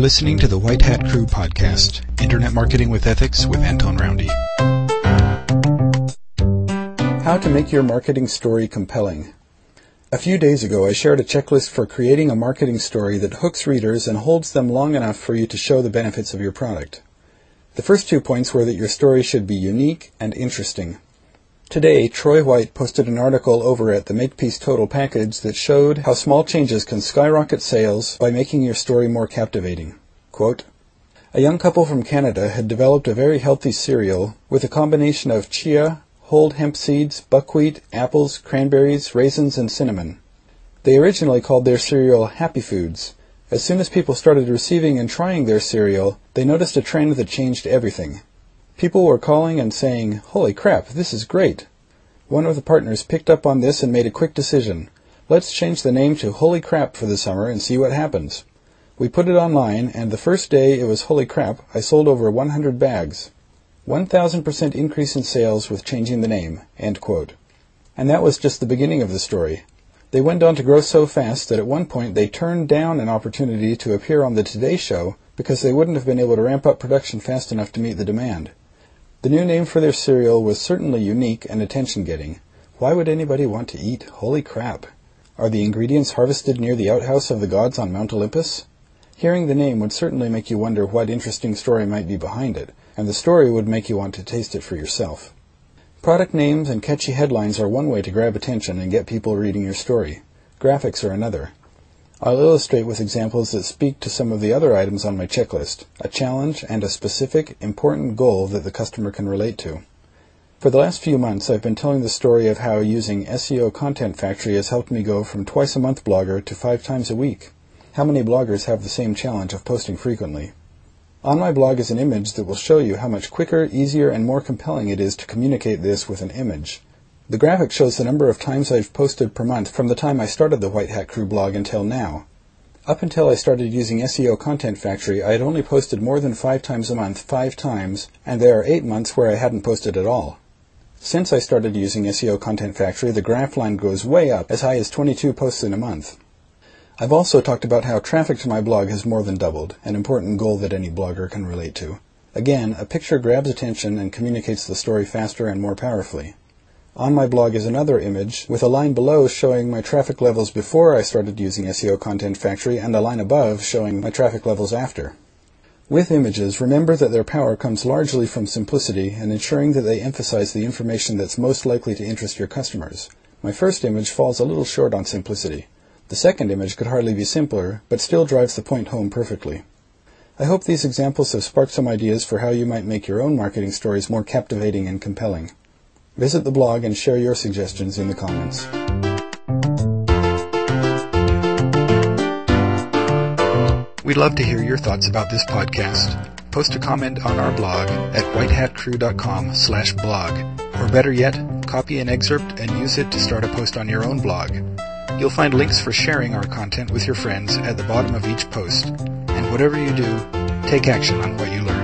listening to the White Hat Crew podcast, Internet Marketing with Ethics with Anton Roundy. How to make your marketing story compelling. A few days ago, I shared a checklist for creating a marketing story that hooks readers and holds them long enough for you to show the benefits of your product. The first 2 points were that your story should be unique and interesting. Today, Troy White posted an article over at the Makepeace Total package that showed how small changes can skyrocket sales by making your story more captivating. Quote, "A young couple from Canada had developed a very healthy cereal with a combination of chia, whole hemp seeds, buckwheat, apples, cranberries, raisins, and cinnamon. They originally called their cereal Happy Foods. As soon as people started receiving and trying their cereal, they noticed a trend that changed everything. People were calling and saying, 'Holy crap, this is great.' One of the partners picked up on this and made a quick decision. Let's change the name to Holy Crap for the summer and see what happens. We put it online, and the first day it was Holy Crap, I sold over 100 bags. 1,000% increase in sales with changing the name." End quote. And that was just the beginning of the story. They went on to grow so fast that at one point they turned down an opportunity to appear on the Today Show because they wouldn't have been able to ramp up production fast enough to meet the demand. The new name for their cereal was certainly unique and attention-getting. Why would anybody want to eat Holy Crap? Are the ingredients harvested near the outhouse of the gods on Mount Olympus? Hearing the name would certainly make you wonder what interesting story might be behind it, and the story would make you want to taste it for yourself. Product names and catchy headlines are one way to grab attention and get people reading your story. Graphics are another. I'll illustrate with examples that speak to some of the other items on my checklist, a challenge and a specific, important goal that the customer can relate to. For the last few months, I've been telling the story of how using SEO Content Factory has helped me go from twice-a-month blogger to 5 times a week. How many bloggers have the same challenge of posting frequently? On my blog is an image that will show you how much quicker, easier, and more compelling it is to communicate this with an image. The graphic shows the number of times I've posted per month from the time I started the White Hat Crew blog until now. Up until I started using SEO Content Factory, I had only posted more than 5 times a month 5 times, and there are 8 months where I hadn't posted at all. Since I started using SEO Content Factory, the graph line goes way up, as high as 22 posts in a month. I've also talked about how traffic to my blog has more than doubled, an important goal that any blogger can relate to. Again, a picture grabs attention and communicates the story faster and more powerfully. On my blog is another image with a line below showing my traffic levels before I started using SEO Content Factory and a line above showing my traffic levels after. With images, remember that their power comes largely from simplicity and ensuring that they emphasize the information that's most likely to interest your customers. My first image falls a little short on simplicity. The second image could hardly be simpler, but still drives the point home perfectly. I hope these examples have sparked some ideas for how you might make your own marketing stories more captivating and compelling. Visit the blog and share your suggestions in the comments. We'd love to hear your thoughts about this podcast. Post a comment on our blog at whitehatcrew.com/blog. Or better yet, copy an excerpt and use it to start a post on your own blog. You'll find links for sharing our content with your friends at the bottom of each post. And whatever you do, take action on what you learn.